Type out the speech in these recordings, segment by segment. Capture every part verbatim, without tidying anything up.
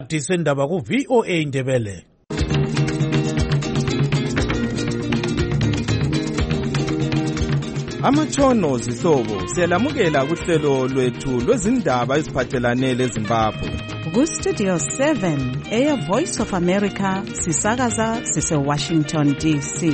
Disendaba ku V O A Ndebele. Amatshono zihlobo siyalamukela kuhlelo lwethu lwezindaba eziphathelane leZimbabwe. Ku Studio seven eya Voice of America sisakaza sise Washington D C.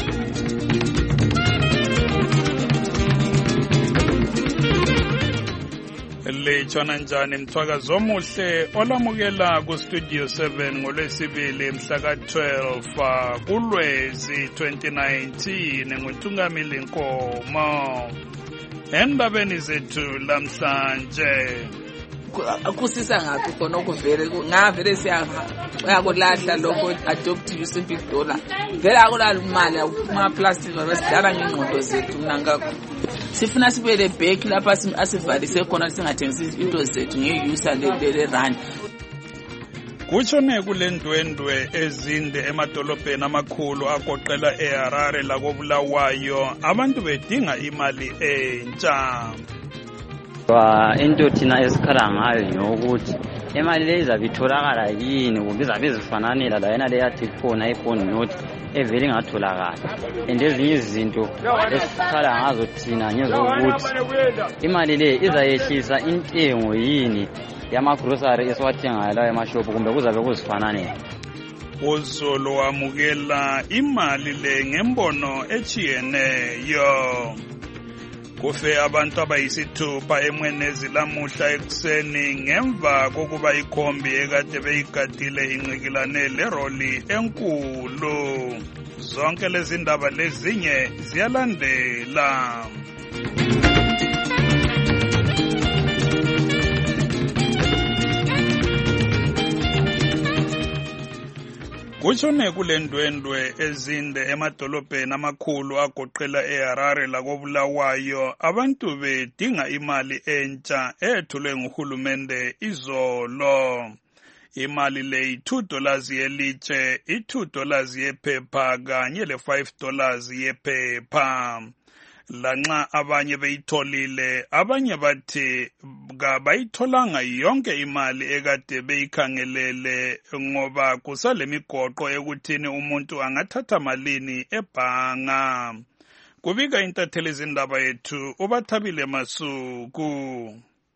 Lechona njani mthwakazi omuhle olamukela ku Studio seven ngolwesibili mhla ka twelve kuLwezi twenty nineteen nguTungamili Nkomo. Endabeni zethu lamhlanje akusisa ngaphi khona okuvele ngavele siyakulahla lokho adopt you simple dollar vele akulala imali uma plastic basidala ngengqondo zethu nangakho sifuna sibele back lapha asivalise khona singathengisi into zethu ngeyusa le rand. Kuchone kulendwendwe ezinde emadolobheni amakhulu agoqela eHarare lakobulawayo abantu bedinga imali entsha. Wa into thina esikhala ngayo ngokuthi imali le izabe itholakala yini kumbe izabe izifananela la yena le yathi khona iphone note evele ingatholakala and ezinye izinto esikhala ngazo thina ngezokuthi imali le izayehlisa intengo yini yama grocery esiwathengayo la emashop kumbe kuzabe kuzifananela. Uzolo wamukela imali le ngembono echiyeneyo. Kufe abantu abayisithupha emwenezi lamuhla ekuseni ngemva kokuba ikhombi ekade beyigadile inqikilane leroli enkulu. Zonke lezi ndaba lezinye ziyalandela. Kuchone kulendwendwe ezinde emadolobheni amakhulu agoqela eHarare lakobulawayo abantu bedinga imali entsha ethulwe nguhulumende izolo. Imali le two dollars yelitshe, two dollars yephepha kanye le five dollars yephepha. Lanxa abanye beyitholile abanye bathi kabayitholanga yonke imali ekade beyikhangelele ngoba kusalemigoqo ekuthini umuntu angathatha malini ebhanga. Kubika intatheli zindaba yethu uBathabile Masuku.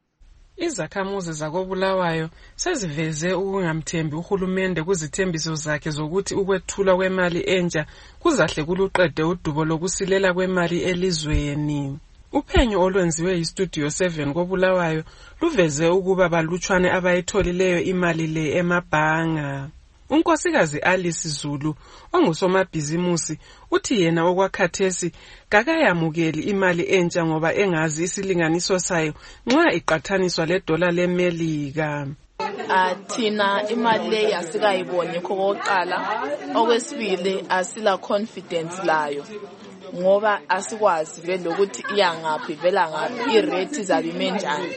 Izakhamuzi zakobulawayo seziveze ukungamthembi uhulumende kuzithembiso zakhe zokuthi ukwethula kwemali entsha kuzahle kuluqede udubo lokusilela kwemali elizweni. Uphenyo olwenziwe yiStudio seven kobulawayo luveze ukuba balutshwane abayitholileyo imali le emabhanga. Unkosikazi Alice Zulu ongusomabhizimusi uthi yena okwakhathesi kakayamukeli imali entsha ngoba engazi isilinganiso sayo nxa iqathaniswa le dollar leMelika. Athina imali le yasikayibonye kokuqala okwesibili asila confidence layo ngoba asikwazi vele ukuthi iyangaphi vela ngaphi irate zabe menjani.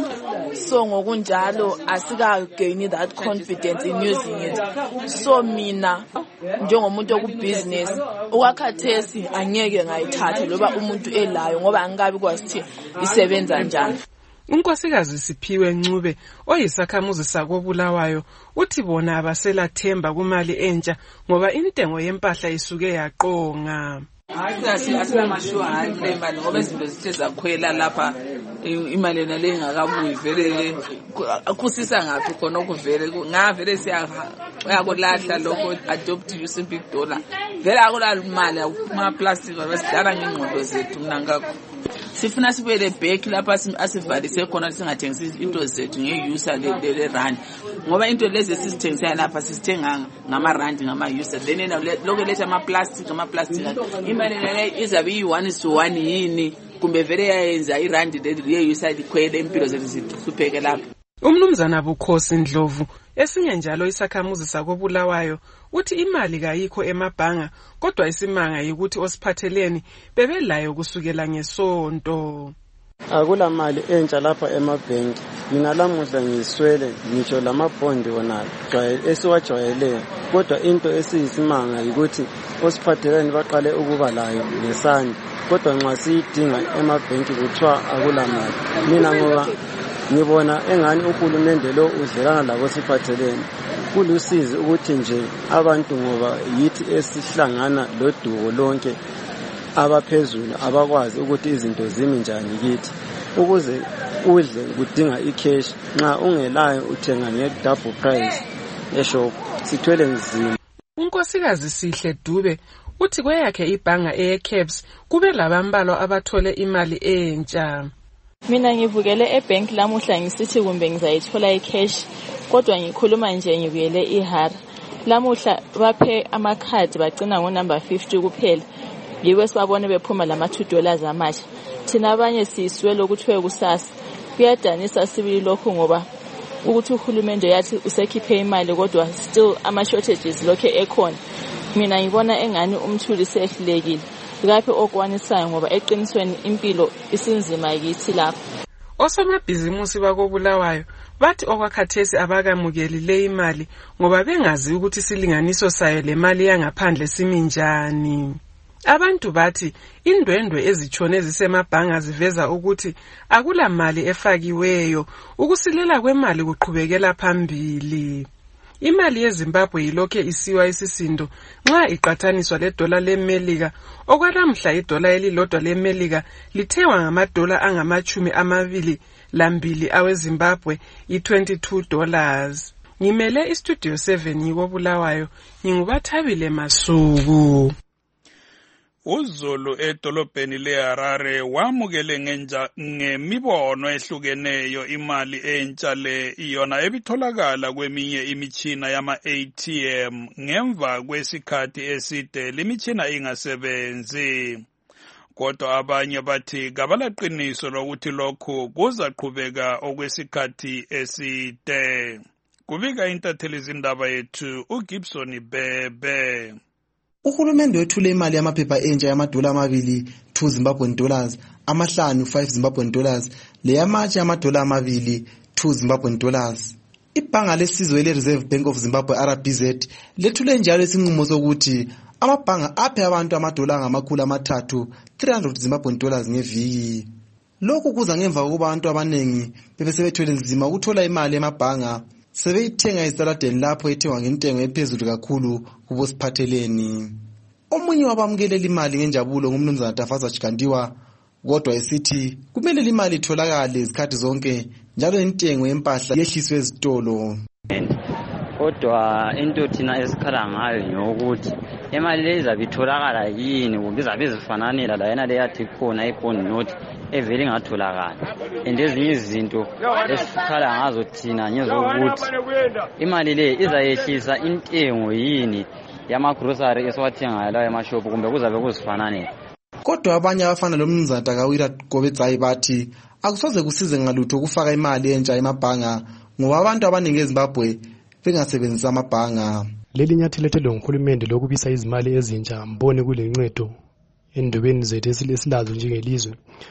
So ngokunjalo asika gain that confidence in using it. So mina njengomuntu okubusiness okwakhathesi angeke ngayithatha loba umuntu elayo ngoba angikabi kwazi isebenza njani. Unkosikazi Siphiwe Ncube oyisakhamuzi sakobulawayo uthi bona abaselathemba kumali entsha ngoba intengo yempahla isuke yaqonga. Asasi asinamashuwa hayi imali ngoba izinto zithe zakhwela lapha imali nale engakabuyi vele akusisa ngaphi khona okuvele ngavele siyakulahla lokho adopt you simple dollar vele akulala imali uma plastic basidala ngengqondo zethu nangakho sifuna sibele back lapha asivalise khona singathengisi into zethu ngeyusa le rand ngoba into lezi sisithengisa lapha sisithenga ngama rand ngama user then lokho letha ama plastic ama plastic imali le izabe yi one to one yini kumbe vele yayenza irand leyusa likhwele impilo zethu zithupheke lapha. Umnumzana Bukhosi Ndlovu esinye njalo isakhamuzi sakobulawayo uthi imali kayikho emabhanga kodwa isimanga ukuthi osiphatheleni bebelayo kusukela ngesonto. Akula mali entsha lapha emabhenki. Mina lamuhla ngiswele ngisho lamabhondi wona esiwajwayeleyo kodwa into esiyisimanga ukuthi osiphatheleni baqale ukuba layo ngesandi kodwa nxa siyidinga emabhenki kuthiwa akula mali. Mina ngoba ngibona engani uhulumende lo udlelana labo siphathelene. Kulusizi ukuthi nje abantu ngoba yithi esihlangana loduko lonke abaphezulu abakwazi ukuthi izinto zimi njani kithi. Ukuze udle kudinga icash, nxa ungelayo uthenga nge-double price eshop. Sithwele nzima. Unkosikazi Sihle Dube uthi kweyakhe ibhanga eye-Cabs kube labambalwa abathole imali entsha. Mina ngivukele ebank lamuhla ngisithi kumbe ngizayithola icash, kodwa ngikhuluma nje ngivuyele ihara. Lamuhla baphe amakhadi bagcina ngo number fifty kuphela. Yiwe sibabone bephuma lama two dollars amasha. Thina abanye siswele ukuthiwe kusasa. Kuyadanisa sibili lokho ngoba ukuthi uhulumende yathi usekhiphe imali kodwa still ama shortages lokho ekhona. Mina ngibona engani umthuli sehlekile. Lapho okwanisayo ngoba eqinisweni impilo isinzima yithi lapho. Osomabhizimusi bakobulawayo bathi okwakhathesi abakamukeli le imali ngoba bengazi ukuthi silinganiso sayo le mali yangaphandle siminjani. Abantu bathi indwendwe ezitshone zisemabhanga ziveza ukuthi akula mali efakiweyo, ukusilela kwemali kuqhubekela phambili. Imali yeZimbabwe yilokhe isiwa isisindo nxa iqathaniswa ledola leMelika. Okwalamhla idola elilodwa leMelika lithengwa ngamadola angamachumi amabili lambili aweZimbabwe i-twenty-two dollars. Ngimele istudio seven yikobulawayo, ngingubathabile Masuku. uZulu edolobheni leHarare wamukele ngenja ngemibono ehlukeneyo imali entsha le iyona ebitholakala kweminye imitshina yama-A T M ngemva kwesikhathi eside limitshina ingasebenzi. Kodwa abanye bathi kabalaqiniso lokuthi lokhu kuzaqhubeka okwesikhathi eside. Kubika intatheli zindaba yethu uGibson Bebe. Uhulumende wethule imali yamaphepha entsha yamadola amabili two Zimbabwean dollars, amahlanu five Zimbabwean dollars, le yamatshe yamadola amabili two Zimbabwean dollars. Ibhanga lesizwe le-Reserve Bank of Zimbabwe R B Z lethule njalo isinqumo sokuthi amabhanga aphe abantu amadola angamakhulu amathathu three hundred Zimbabwean dollars ngeviki. Lokhu kuza ngemva kokuba abantu abanengi bebesebethwele nzima ukuthola imali emabhanga sebeyithenga esaladeni lapho ethengwa ngentengo ephezulu kakhulu kubosiphatheleni. Omunye wabamukelela imali ngenjabulo ngumnumzana Tafaza Chikandiwa, kodwa esithi kumele imali itholakale izikhathi zonke njalo intengo yempahla yehliswe ezitolo. Kodwa into thina esikhala ngayo nyokuthi imali le izabe itholakala yini, kumbe izabe izifananela la yena le yathi khona iphone note evele ingatholakala. And ezinye izinto esikhala ngazo thina ngezokuthi imali le izayehlisa intengo yini yamagrocery esiwathengayo la emashop, kumbe kuzabe kuzifananela. Kodwa abanye abafana lomnumzana Takawira Gobetsayi bathi akusoze kusize ngalutho ukufaka imali entsha emabhanga ngoba abantu abaningi eZimbabwe bengasebenzisa amabhanga. Leli nyathelo lethelwe nguhulumende lokubisa izimali ezintsha mbone kulencedo endobeni zethu esilazo njengelizwe,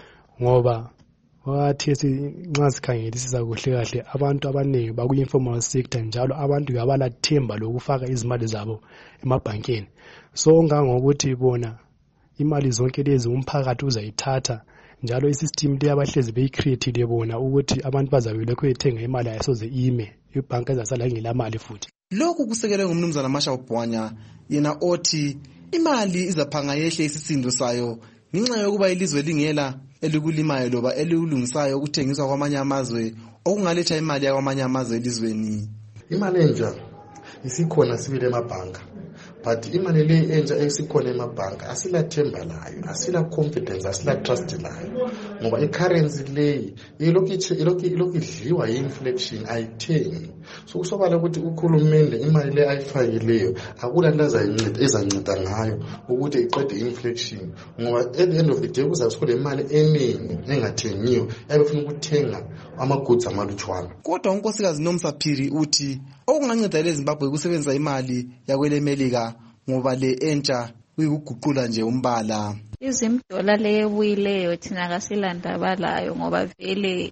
ngoba wathi nxa sikhangelisisa kuhle kahle abantu abaningi baku-informal sector njalo abantu kabalathemba lokufaka izimali zabo emabhankeni. So ngangokuthi bona imali zonke lezi umphakathi uzayithatha njalo isystem le abahlezi beyicreateile bona ukuthi abantu bazabe lokho ethenga imali ayisoze ime, ibhanka ezasala ngelamali futhi. Lokhu kusekelwe ngumnumzana Masha Bhwanya, yena othi imali izaphanga yehle isisindo sayo ngenxa yokuba ilizwe lingela elikulimayo loba elikulungisayo ukuthengiswa kwamanye amazwe okungaletha imali yakwamanye amazwe elizweni. Imali entsha isikhona sibile emabhanka, but imali le entsha esikhona emabhanka asilathemba layo, asila confidence, asila trust layo, ngoba i-currency le ilokhu idliwa yi-inflation ayithengi. So kusobala ukuthi uhulumende imali le ayifakileyo akula nto ezanceda ngayo ukuthi iqede inflation, ngoba at the end of the day kuzabe imali eningi engathengiyo ebefuna ukuthenga amagoods amalutshwana. Kodwa unkosikazi Nomsaphiri uthi okunganceda leZimbabwe kusebenzisa imali yakwele Melika ngoba le entsha uyikuguqula nje umbala. Izimdola le ebuyileyo thina kasilandaba layo ngoba vele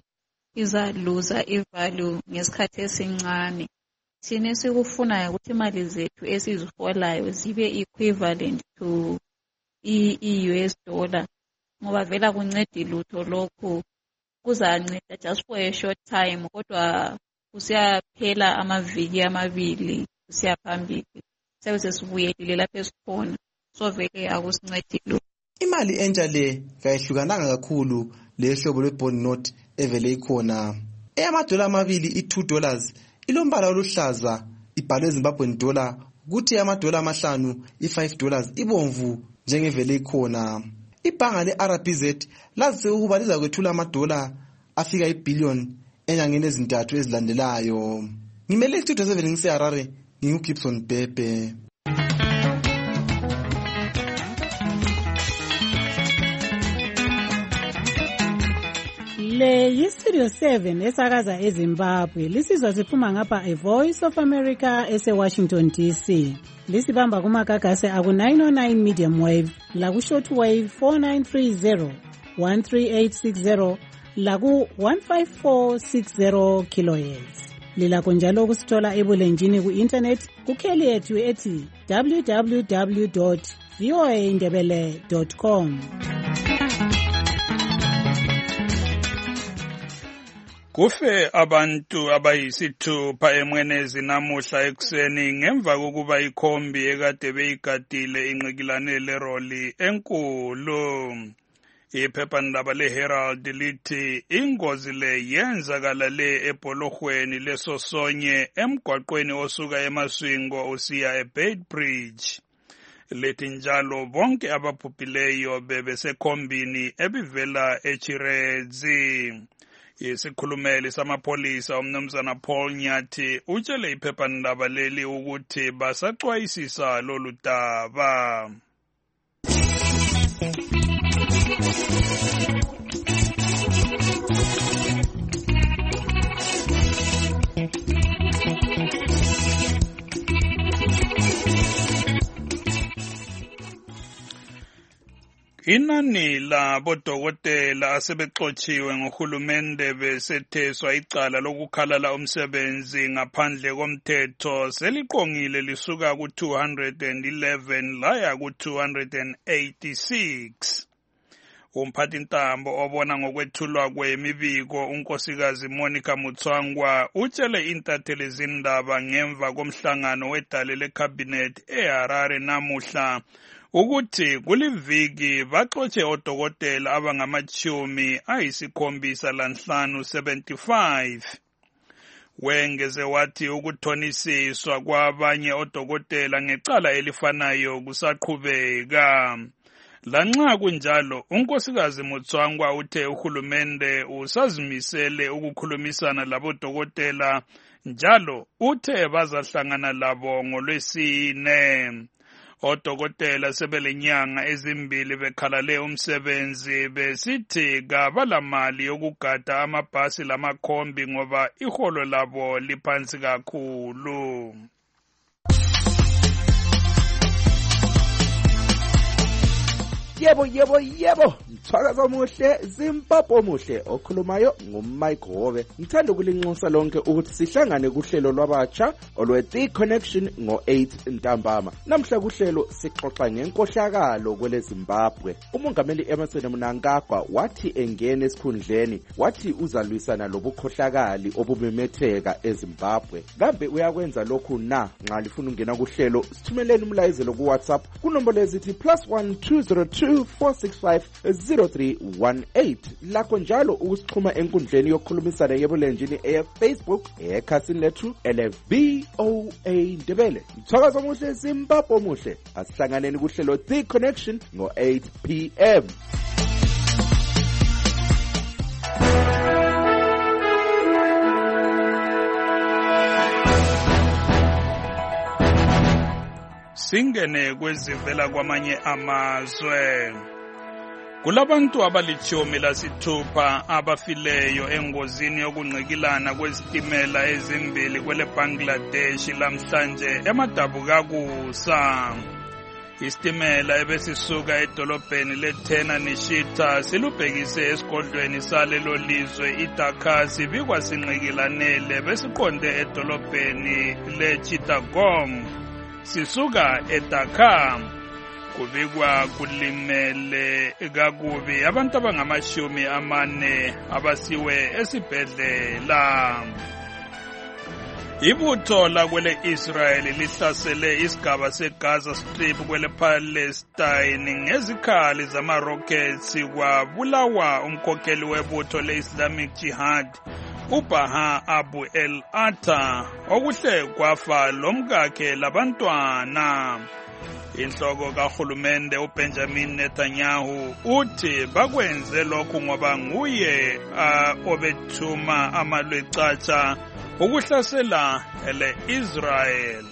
izaluza ivalue ngesikhathi esincane. Thina sikufunayo ukuthi imali zethu esiziholayo zibe equivalent to i-U S dollar ngoba vela kuncedi lutho lokho kuzanceda just for a short time kodwa kusiyaphela amaviki amabili kusiya phambili sewe sesibuyelile lapho esikhona so vele akusincedile. Imali entsha le kayihlukananga kakhulu lehlobo lwe-bond note evele ikhona. Eyamadola amabili i-two dollars ilombala oluhlaza ibhalwe Zimbabwean dollar kuthi amadola amahlanu i-five dollars ibomvu njengevele ikhona. Ibhanga le-R B Z lazise ukuba liza kwethula amadola afika ibillion enyangeni ezintathu ezilandelayo. Ngimele istudio seven ngiseHarare nginguGibson Bebe. Le yiStudio seven esakaza eZimbabwe lisizwa siphuma ngapha A Voice of America ese-Washington D C. Lisibamba kumagagase aku nine oh nine medium wave laku short wave four nine three zero one three eight six zero laku one five four six zero kilohertz. Lilakho njalo ukusithola ebulenjini ku-internet kukheli yethu ethi w w w dot v o a ndebele dot com. Kufe abantu abayisithupha emwenezi namuhla ekuseni ngemva kokuba ikhombi ekade beyigadile inqikilane leroli enkulu. Iphephandaba leHerald lithi ingozi le yenzakala le ebholorhweni lesosonye emgwaqweni osuka eMaswingo usiya eBeitbridge. Lithi njalo bonke ababhubhileyo bebesekhombini ebivela eChirezi. Isikhulumeli samapholisa umnumzana Paul Nyathi utshele iphephandaba leli ukuthi basaxwayisisa lolu daba. Inani labodokotela asebexotshiwe ngohulumende besetheswa icala lokukhalala umsebenzi ngaphandle komthetho seliqongile lisuka ku two hundred eleven laya ku two hundred eighty-six. Umphathintambo obona ngokwethulwa kwemibiko unkosikazi Monica Mutswangwa utshele intatheli zindaba ngemva komhlangano wedale lecabinet eHarare namuhla ukuthi kuliviki baxotshe odokotela abangamachumi ayisikhombisa lanhlanu seventy-five. Wengeze wathi ukuthonisiswa kwabanye odokotela ngecala elifanayo kusaqhubeka. Lanxa kunjalo unkosikazi Mutswangwa uthe uhulumende usazimisele ukukhulumisana labodokotela njalo uthe bazahlangana labo ngolwesine. Odokotela sebelenyanga ezimbili bekhalale umsebenzi besithi kabalamali yokugada amabhasi lamakhombi ngoba iholo labo liphansi kakhulu. Yebo yebo yebo mthakazo muhle Zimbabwe muhle okhulumayo nguMike Hove. Ngithanda ukulinxusa lonke ukuthi sihlangane kuhlelo lwabatsha olwe The Connection ngo eight ntambama. Namhla kuhlelo sixoxa ngenkohlakalo kwele Zimbabwe. Umongameli Emmerson Mnangagwa wathi engene esikhundleni wathi uzalwisana lobukhohlakali obumemetheka eZimbabwe. Kambe uyakwenza lokhu na nxa lifuna ungena kuhlelo sithumeleni umlayezelo ku WhatsApp kunombolo ezithi plus one two zero two four six five zero three one eight. Lakho njalo ukusixhuma enkundleni yokukhulumisana yebulenjini eFacebook ekhasini lethu ele V O A Ndebele. Mthakazo muhle Zimbabwe muhle asihlanganeni kuhlelo The Connection ngo eight p m. Singene kwezivela kwamanye amazwe. Kulabantu abalichumi lasithupha abafileyo engozini yokunqikilana kwezitimela ezimbili kwele Bangladesh lamhlanje emadabukakusa. Isitimela ebesisuka edolobheni leThena Nishita silubhekise esigodlweni salelo lizwe iDhaka sibikwa sinqikilanele besiqonde edolobheni leChittagong sisuka eDhaka. kubikwa kulimele kakubi abantu abangamashumi amane abasiwe esibhedlela. Ibutho lakwele Israel lihlasele isigaba seGaza Strip kwele Palestine ngezikhali zama-rockets kwabulawa umkhokheli webutho le-Islamic Jihad uBaha Abu el-Atta okuhle kwafa lomkakhe labantwana. Inhloko kahulumende uBenjamin Netanyahu uthi bakwenze lokhu ngoba nguye uh, obethuma amalwecaca ukuhlasela ele Israel.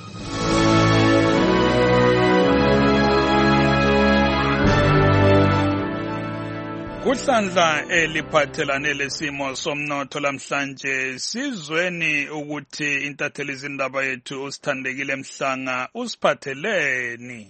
Kuhlandla eliphathelane lesimo somnotho lamhlanje sizweni ukuthi intatheli izindaba yethu usithandekile Mhlanga usiphatheleni.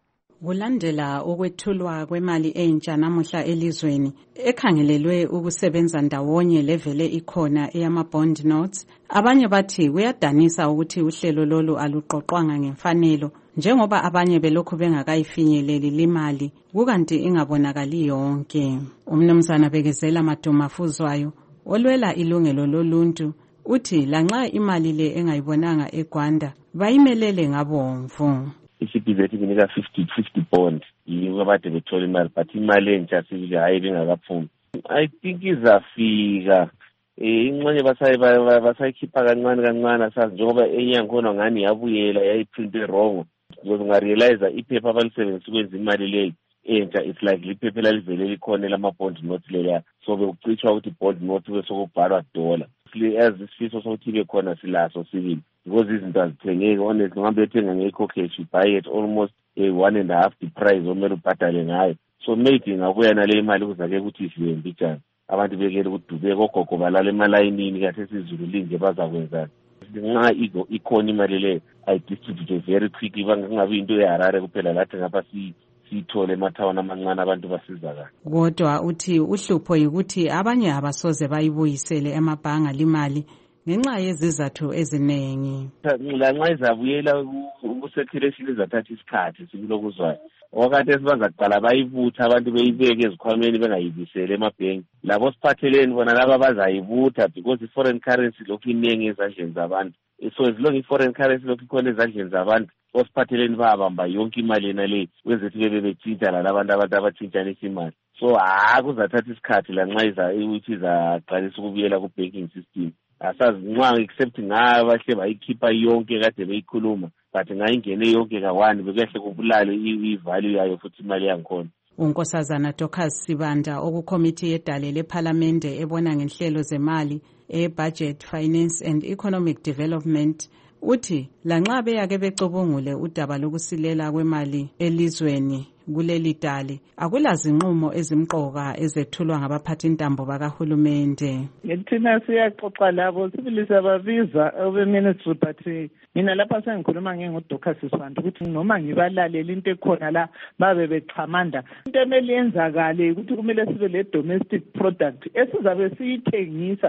Kulandela ukwethulwa kwemali entsha namuhla elizweni ekhangelelwe ukusebenza ndawonye levele ikhona eyama-bond notes, abanye bathi kuyadanisa ukuthi uhlelo lolu aluqoqwanga ngemfanelo njengoba abanye belokhu bengakayifinyeleli limali kukanti ingabonakali yonke. Umnumzana Bekezela Madumafuzwayo olwela ilungelo loluntu uthi lanxa imali le engayibonanga eGwanda bayimelele ngabomvu. I-C_B_Z inika fifty fifty bond yiyo abade bethola imali but imali entsha sibili hayi bengakaphumi. I think izafika ingxenye basayi basayikhipha kancane kancane asazi njengoba enyankhona ngani yabuyela yayiprinte wrong because ungarealize iphepha abalisebenzisa ukwenza imali leyo entsha it's like liphepha lalivele likhona lama-bond note leya so bekucitshwa ukuthi bond note besokubhalwa dollar as isifiso sokuthi ibe khona silaso sibili because izinto azithengeki honestly ngabe ethenga ngekhokheshi you buy it almost a one and a half the price omele ubhadale ngayo so maybe ngabuya nale imali kuzake ukuthi isiwe mbijana abantu bekele ukudubeka ogogo balala emalayinini kahle sizulu linje bazakwenzana nxa ikhona imali le ayidistribute very quickly bangabi into eHarare kuphela lathi ngapha si sithole emathawuni amancane abantu basizakala. Kodwa uthi uhlupho yikuthi abanye abasoze bayibuyisele emabhanga limali ngenxa yezizathu eziningi. Lanxa izabuyela uku-circulation izathatha isikhathi sikulokuzwayo. Wakati esibazaqala bayibutha abantu beyibeke ezikhwameni bengayibisele emabhenki. Labo siphatheleni bona laba bazayibutha because i-foreign currency lokhu iningi ezandleni zabantu. So as long i-foreign currency lokhu ikhona ezandleni zabantu osiphatheleni babamba yonke imali yena le kwenzethi bebe bethinta lalabantu abantu abathintanisa imali. So ha kuzathatha isikhathi lanxa iza ukuthi izaqalisa ukubuyela ku-banking system. Asazi nxa except ngayo bahle bayikhipha yonke kade beyikhuluma but ngayingene yonke kawani bekuyahle kubulale i-value yayo futhi imali yangikhona. uNkosazana Dorcas Sibanda okukomiti yedale lePhalamende ebona ngenhlelo zemali e-Budget, Finance and Economic Development uthi lanxa beyake becubungule udaba lokusilela kwemali elizweni kuleli dali akulazinqumo ezimqoka ezethulwa ngabaphathi intambo bakahulumende. Ngithina siyaxoxa labo sibili sababiza obe-ministry but mina lapha sengikhuluma ngengoDorcas Sibanda ukuthi noma ngibalalela into ekhona la babe bexhamanda into emele yenzakale ukuthi kumele sibe le domestic product esizabe siyithengisa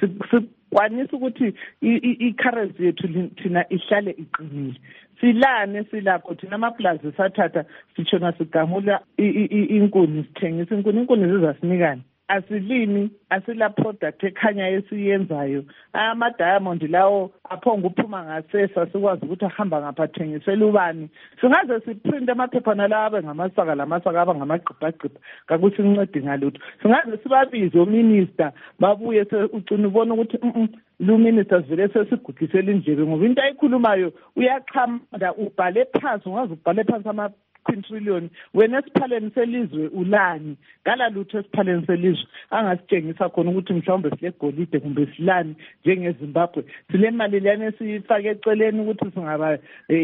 sikwanisa ukuthi i-currency yethu thina ihlale iqinile. Silane silapho thina amaplaza sathatha sitshona sigamula inkuni sithengisa inkuni inkuni zizasinikani asilimi asila product ekhanya esiyenzayo ama diamond lawo aphonga uphuma ngasesa sikwazi ukuthi ahamba ngapha thengisela ubani singaze siprint amaphepha nalawe ngamasaka lamasaka aba ngamagqibhagqibha kakuthi incede ngalutho singaze sibabize ominister babuye ucina ubona ukuthi lu minister vele sesigudisela indlebe ngoba into ayikhulumayo uyaqhamda ubhale phansi ungaze ubhale phansi ama trillion wena esiphaleni selizwe ulani ngala lutho esiphaleni selizwe angasitshengisa khona ukuthi mhlawumbe sile golide kumbe silani njengeZimbabwe sile mali lana sifake eceleni ukuthi singaba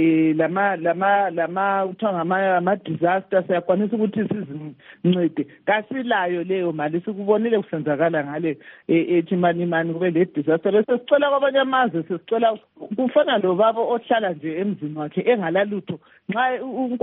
lama lama lama uthiwa ngama ama disaster siyakwanisa ukuthi sizincede kasilayo leyo mali sikubonile kusenzakala ngale ethi mani mani kube le disaster bese sicela kwabanye amazwe sicela kufana lo baba ohlala nje emzini wakhe engalalutho nxa unkosikazi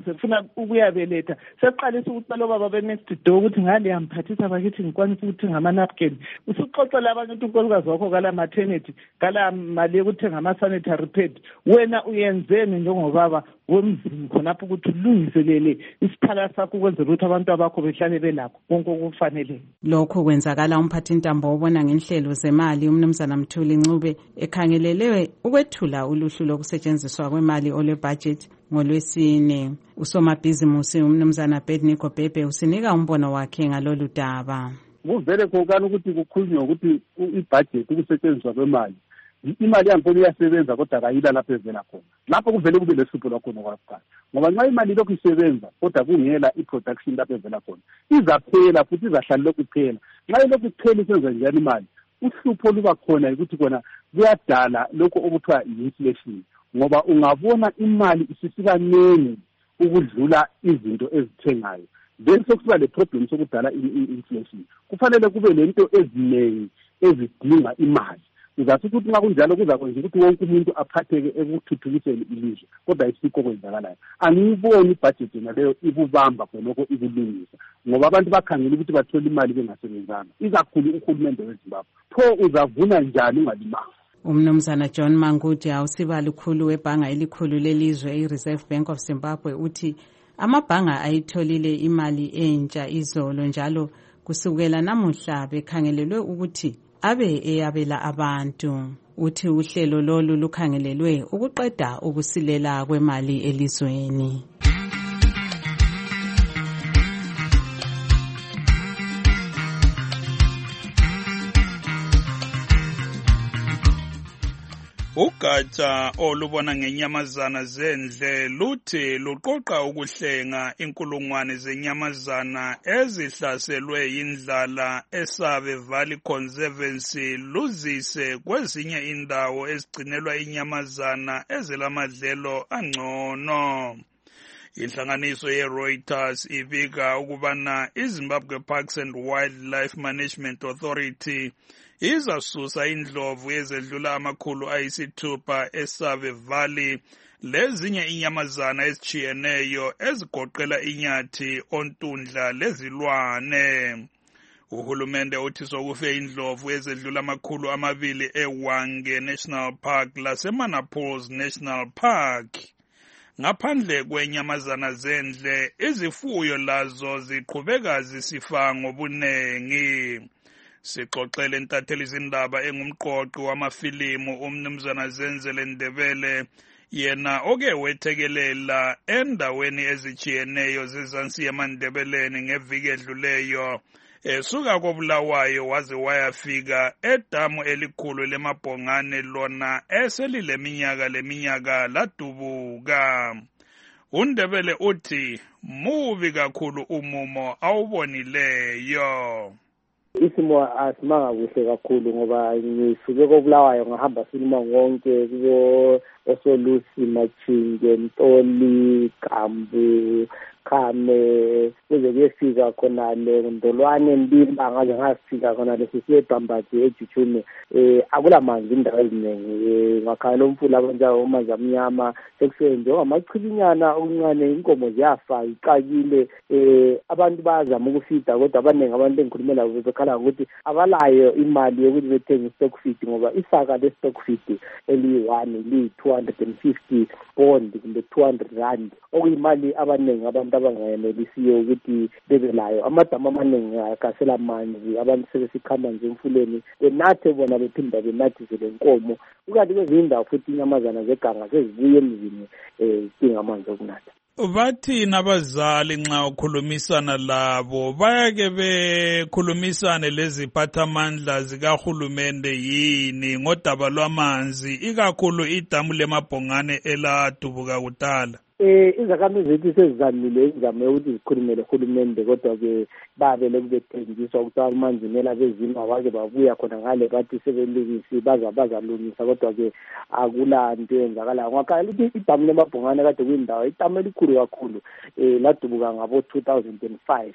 sefuna ukuyabeletha seqalisa ukucela obaba be-next door ukuthi ngale yamphathisa bakithi ngikwanisa ukuthi ngama-napkin usuxoxela abanye ukuthi unkosikazi wakho kala maternity kala mali yokuthenga ama-sanitary pad wena uyenzeni njengobaba wemzini khonapho ukuthi ulungiselele isikhala sakho ukwenzela ukuthi abantu abakho behlale belakho konke okufanele. Lokho kwenzakala umphathintambo obona ngenhlelo zemali umnumzana Mthuli Ncube ekhangelelewe ukwethula uluhlu lokusetshenziswa kwemali olwe-budget ngolwesine. Usomabhizimusi umnumzana Bednico Bhebhe usinika umbono wakhe ngalolu daba. Kuvele kokani ukuthi kukhulunywe ukuthi i-budget ukusetshenziswa kwemali imali yankulu iyasebenza kodwa kayila lapho evela khona. Lapho kuvele kube lesipho lakhona kwakuqala. Ngoba nxa imali lokhu isebenza kodwa kungela i-production lapho evela khona. Izaphela futhi izahlala lokhu iphela. Nxa lokhu iphela isenza njalo imali. Uhlupho luba khona ukuthi kona kuyadala lokho okuthiwa i-inflation. Ngoba ungabona imali isisiba nene ukudlula izinto ezithengayo. Bese kuba le problem sokudala i-inflation. Kufanele kube lento ezinengi ezidinga imali. Uzathi ukuthi nxa kunjalo kuzakwenza ukuthi wonke umuntu aphatheke ekuthuthukiseni ilizwe kodwa isikho kwenzakalayo. Angiyiboni ibudget naleyo ikubamba khonokho ikulungisa ngoba abantu bakhangela ukuthi bathole imali bengasebenzanga ikakhulu uhulumende weZimbabwe. Pho uzavuna njani ungalimanga? Umnumzana John Mangudi awusiba likhulu webhanga elikhulu lelizwe i-Reserve Bank of Zimbabwe uthi amabhanga ayitholile imali entsha izolo njalo kusukela namuhla bekhangelelwe ukuthi abe eyabela abantu. Uthi uhlelo lolu lukhangelelwe ukuqeda ukusilela kwemali elizweni. Ugatsha olubona ngenyamazana zendle luthi luqoqa ukuhlenga inkulungwane zenyamazana ezihlaselwe yindlala eSabe Valley Conservancy luzise kwezinye indawo ezigcinelwa inyamazana ezelamadlelo angcono. Inhlanganiso ye-Reuters ibika ukubana iZimbabwe Parks and Wildlife Management Authority izasusa indlovu ezedlula amakhulu ayisithupha eSabe Valley lezinye inyamazana ezitshiyeneyo ezigoqela inyathi, ontundla lezilwane. Uhulumende uthi sokufe indlovu ezedlula amakhulu amabili eWange National Park laseManaples National Park. Ngaphandle kwenyamazana zendle, izifuyo lazo ziqhubeka zisifa ngobunengi. Sixoxele intatheli zindaba engumqoqi wamafilimu umnumzana Zenzele Ndebele yena oke wethekelela endaweni ezitshiyeneyo zezansi yamaNdebeleni ngeviki edluleyo esuka koBulawayo waze wayafika edamu elikhulu leMabhongane lona eselileminyaka leminyaka ladubuka. uNdebele uthi mubi kakhulu umumo awubonileyo. Isimo asimanga kuhle kakhulu ngoba ngisuke koBulawayo ngahamba silima wonke kubo Osolusi, Machinge, Ntoli, Kambu, Khame kuze kuyefika khonale Ndolwane, Mbimba ngaze ngafika khonale sisiye eBhambathi eJujume. eh akula manzi indawo eziningi ngakhala umfula kanjalo umanzi amnyama sekusenze amachilinyana okuncane inkomo ziyafa iqakile. eh abantu bayazama ukufida kodwa abaningi abantu engikhulumela labo bekhala ukuthi abalayo imali yokuthi bethenge stock feed ngoba isaka le stock feed eli-one li-two hundred fifty bond kumbe two hundred rand okuyimali abaningi abantu abangayenelisiyo ukuthi bebe layo. Amadamu amaningi akasela manzi, abantu sebesikhamba nje emfuleni benathe bona bephinda benathizele inkomo. Ukanti kwezinye indawo futhi inyamazana zeganga sezibuye emzini eh sidinga amanzi okunatha. Bathi nabazali nxa ukhulumisana labo bayake bekhulumisane leziphathamandla zikahulumende yini ngodaba lwamanzi ikakhulu idamu leMabhongane eladubuka kudala? Eh izakhamizi zethu sezizamile izame ukuthi zikhulumele uhulumende kodwa ke babele kubethengiswa ukuthi amanzi mela bezima baze babuya khona ngale bathi sebelungisi baza bazalungisa kodwa ke akula nto yenzakala. Ngakhala ukuthi idamu leMabhongane kade kuyindawo idamu elikhulu kakhulu eh ladubuka ngabo two thousand five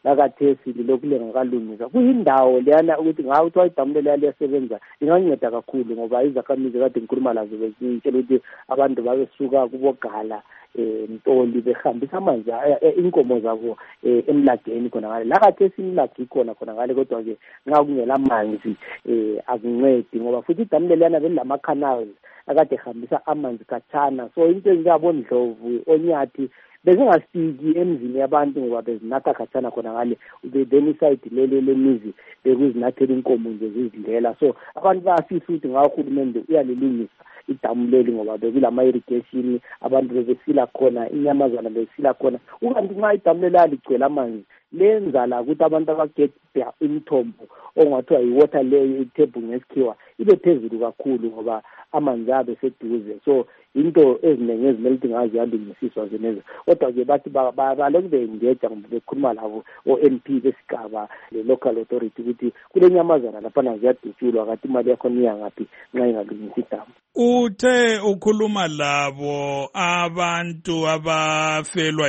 lakathesi lilokhu lengakalunyiswa kuyindawo leyana ukuthi ngaho kuthiwa idamu leliya liyasebenza inganceda kakhulu ngoba izakhamizi kade ngikhuluma lazo bezitshela ukuthi abantu babesuka kubogala eh Ntoli behambisa amanzi inkomo zabo emlageni khona ngale lakathesi imlagi khona khona ngale kodwa ke nxa kungela amanzi eh akuncedi ngoba futhi idamu leliyana belilama canals akade hambisa amanzi khatshana so into ezingabo Ndlovu Onyathi bezingasiki emzini yabantu ngoba bezinatha khatshana khona ngale then side lele lemizi bekuzinathela inkomo nje zizidlela so abantu bayafisa ukuthi ngawo uhulumende uyalilungisa idamu leli ngoba bekulama irrigation abantu bebesila khona inyamazana besila khona ukanti nxa idamu leli ligcwele amanzi lenza la ukuthi abantu abagetha imithombo ongathiwa i-water leyo itable ngesikhiwa ibe phezulu kakhulu ngoba amanzi abe seduze so into eziningi ezimele ukuthi ngazi yalungisiswa zenezo kodwa ke bathi balokhu be-engage ngoba bekhuluma labo o-M P besigaba le-local authority ukuthi kule nyamazana laphana ziyadutshulwa kanti imali yakhona iyangaphi nxa ingalungisa idamu. Uthe ukhuluma labo abantu abafelwa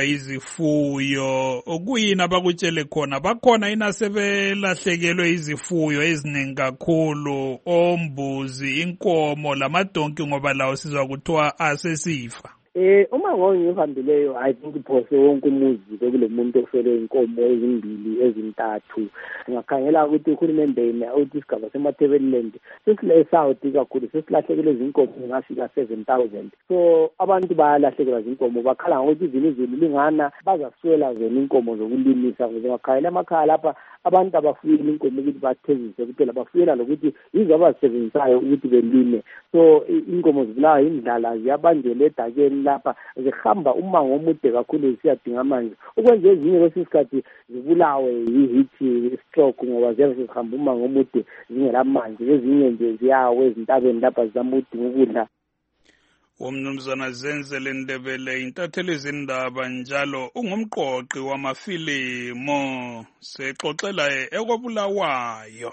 izifuyo kuyini abakutshele khona bakhona inasebelahlekelwe izifuyo eziningi kakhulu ombuzi inkomo lamadonki ngoba lawo sizwa kuthiwa asesifa. Eh uma ngongihambileyo I think phose wonke umuzi bekule muntu ofele inkomo ezimbili ezintathu ngakhangela ukuthi uhulumende uthi isigaba seMatabeleland sesile South kakhulu sesilahlekele izinkomo ngafika seven thousand so abantu bayalahlekelwa izinkomo bakhala ngokuthi izini izulu lingana bazaswela zona inkomo zokulimisa ngoba ngakhayela emakhaya lapha abantu abafuyela inkomo ukuthi bathezise kuphela bafuyela lokuthi yizo abazisebenzisayo ukuthi belime so inkomo zibulawa indlala ziyabanjela edakeni lapha zihamba umango omude kakhulu zisiyadinga amanzi ukwenza ezinye kwesikhathi zibulawe yi-heat stroke ngoba ziyabe zihamba umango omude zingela amanzi ezinye nje ziyawe ezintabeni lapha zizama ukudinga ukudla. Umnumzana Zenzele Ndebele intatheli izindaba njalo ungumqoqi wamafilimu sexoxela ekobulawayo.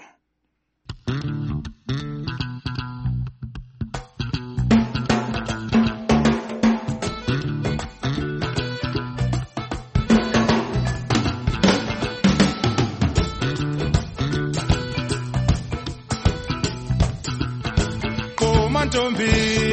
Komantombi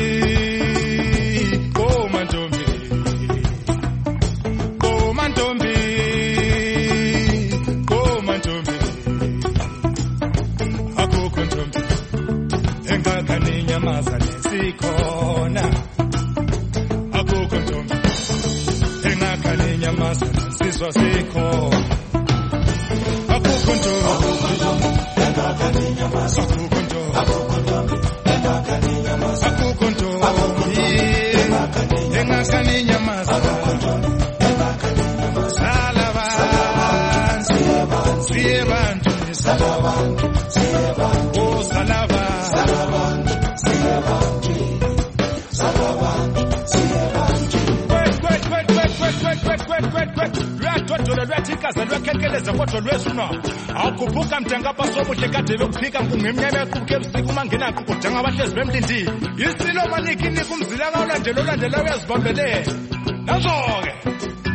Akubuka mtanga pasomo shekate lokufika ngumnyama kuke usiku mangena kukujanga abahlezi bemlindi isilo maniki nikumzila ngawulandela olandela uyazibambele nazo ke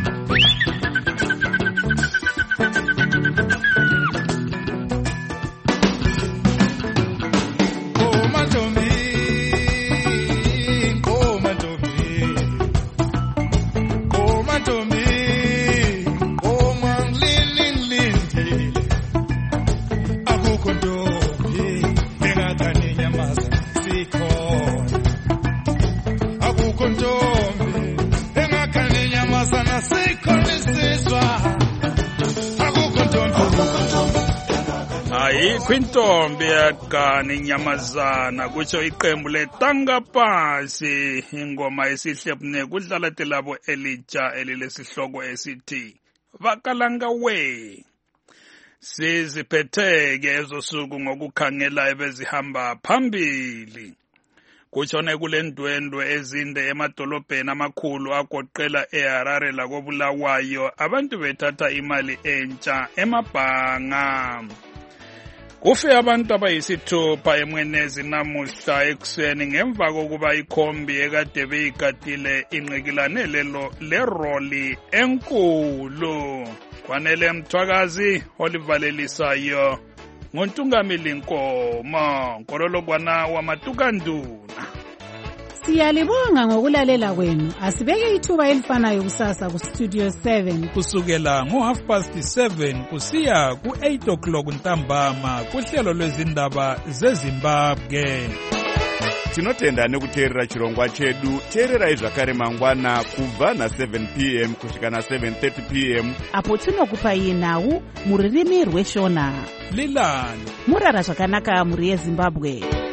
Kwintombi yakani nyamazana kutsho iqembu letanga phansi ingoma esihlebune kudlala telabo elitsha elilesihloko esithi Vakalanga we. Siziphetheke ezosuku ngokukhangela ebezihamba phambili. Kutshone kulendwendwe ezinde emadolobheni amakhulu agoqela eHarare lakobulawayo abantu bethatha imali entsha emabhanga. Kufe abantu abayisithupha emwenezi namuhla ekuseni ngemva kokuba ikhombi ekade beyigadile inqikilane lelo leroli enkulu. Kwanele Mthwakazi olivalelisayo ngontungamili Nkomo Nkololokwana wamatukanduna. Siyalibonga ngokulalela kwenu. Asibeke ithuba elifanayo kusasa ku Studio seven kusukela ngo half past seven kusiya ku eight o'clock ntambama kuhlelo lwezindaba zeZimbabwe. Tinotenda nekuteerera chirongwa chedu. Teererai zvakare mangwana kubva na seven p m kusvika na seven thirty p m apo tinokupai nhau muririmi rweshona. Lilani murara zvakanaka muri yeZimbabwe.